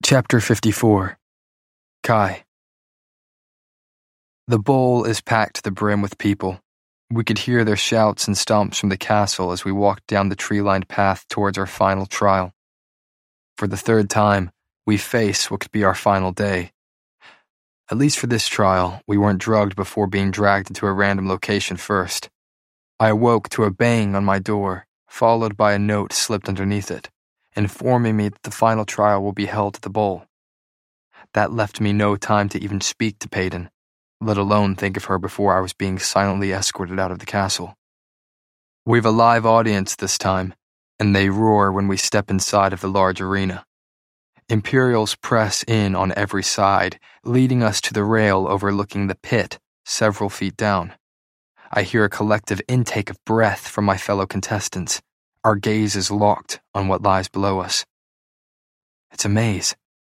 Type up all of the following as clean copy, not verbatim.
Chapter 54. Kai. The bowl is packed to the brim with people. We could hear their shouts and stomps from the castle as we walked down the tree-lined path towards our final trial. For the third time, we face what could be our final day. At least for this trial, we weren't drugged before being dragged into a random location first. I awoke to a bang on my door, followed by a note slipped underneath it, informing me that the final trial will be held at the bowl. That left me no time to even speak to Peyton, let alone think of her before I was being silently escorted out of the castle. We've a live audience this time, and they roar when we step inside of the large arena. Imperials press in on every side, leading us to the rail overlooking the pit several feet down. I hear a collective intake of breath from my fellow contestants, our gazes locked on what lies below us. It's a maze.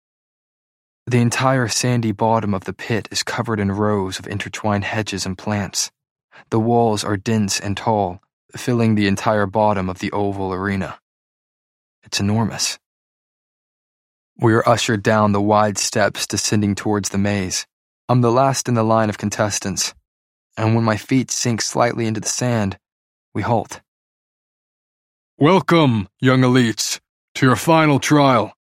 The entire sandy bottom of the pit is covered in rows of intertwined hedges and plants. The walls are dense and tall, filling the entire bottom of the oval arena. It's enormous. We are ushered down the wide steps descending towards the maze. I'm the last in the line of contestants, and when my feet sink slightly into the sand, we halt. Welcome, young elites, to your final trial.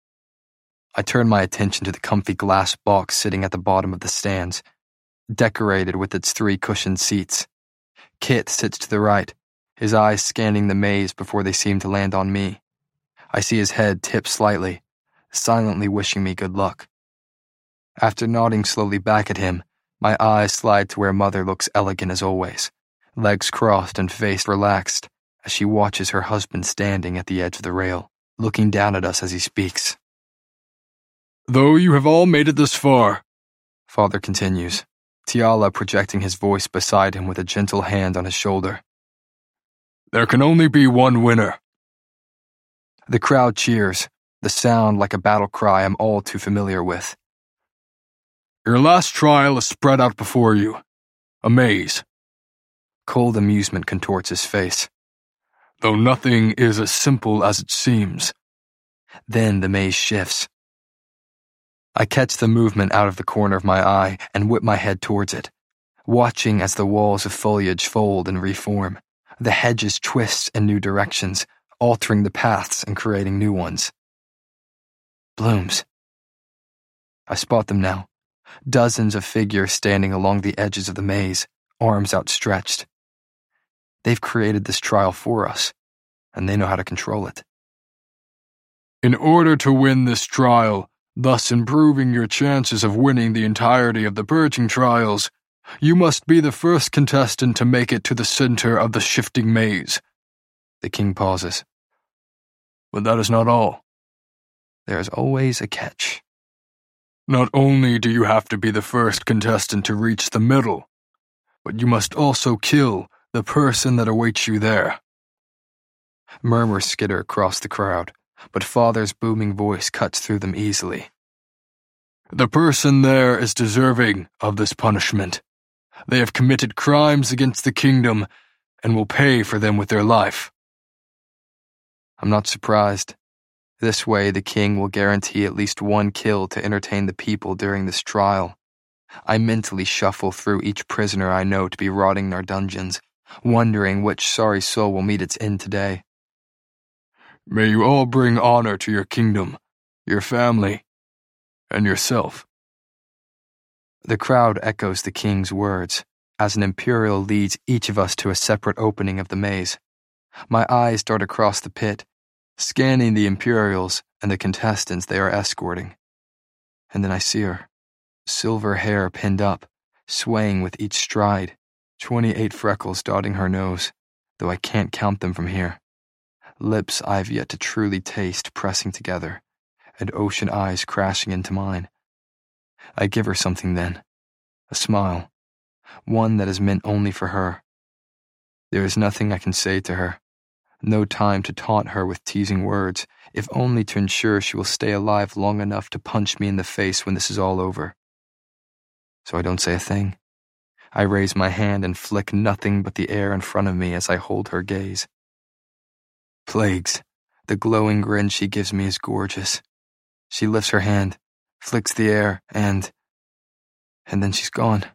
I turn my attention to the comfy glass box sitting at the bottom of the stands, decorated with its 3 cushioned seats. Kit sits to the right, his eyes scanning the maze before they seem to land on me. I see his head tip slightly, silently wishing me good luck. After nodding slowly back at him, my eyes slide to where Mother looks elegant as always, legs crossed and face relaxed, as she watches her husband standing at the edge of the rail, looking down at us as he speaks. Though you have all made it this far, Father continues, Tiala projecting his voice beside him with a gentle hand on his shoulder. There can only be one winner. The crowd cheers, the sound like a battle cry I'm all too familiar with. Your last trial is spread out before you. A maze. Cold amusement contorts his face. Though nothing is as simple as it seems. Then the maze shifts. I catch the movement out of the corner of my eye and whip my head towards it, watching as the walls of foliage fold and reform, the hedges twist in new directions, altering the paths and creating new ones. Blooms. I spot them now, dozens of figures standing along the edges of the maze, arms outstretched. They've created this trial for us, and they know how to control it. In order to win this trial, thus improving your chances of winning the entirety of the purging trials, you must be the first contestant to make it to the center of the shifting maze. The king pauses. But that is not all. There is always a catch. Not only do you have to be the first contestant to reach the middle, but you must also kill the person that awaits you there. Murmurs skitter across the crowd, but Father's booming voice cuts through them easily. The person there is deserving of this punishment. They have committed crimes against the kingdom and will pay for them with their life. I'm not surprised. This way the king will guarantee at least one kill to entertain the people during this trial. I mentally shuffle through each prisoner I know to be rotting in our dungeons, wondering which sorry soul will meet its end today. May you all bring honor to your kingdom, your family, and yourself. The crowd echoes the king's words, as an imperial leads each of us to a separate opening of the maze. My eyes dart across the pit, scanning the imperials and the contestants they are escorting. And then I see her, silver hair pinned up, swaying with each stride, 28 freckles dotting her nose, though I can't count them from here. Lips I've yet to truly taste pressing together, and ocean eyes crashing into mine. I give her something then, a smile, one that is meant only for her. There is nothing I can say to her, no time to taunt her with teasing words, if only to ensure she will stay alive long enough to punch me in the face when this is all over. So I don't say a thing. I raise my hand and flick nothing but the air in front of me as I hold her gaze. Plagues, the glowing grin she gives me is gorgeous. She lifts her hand, flicks the air, and then she's gone.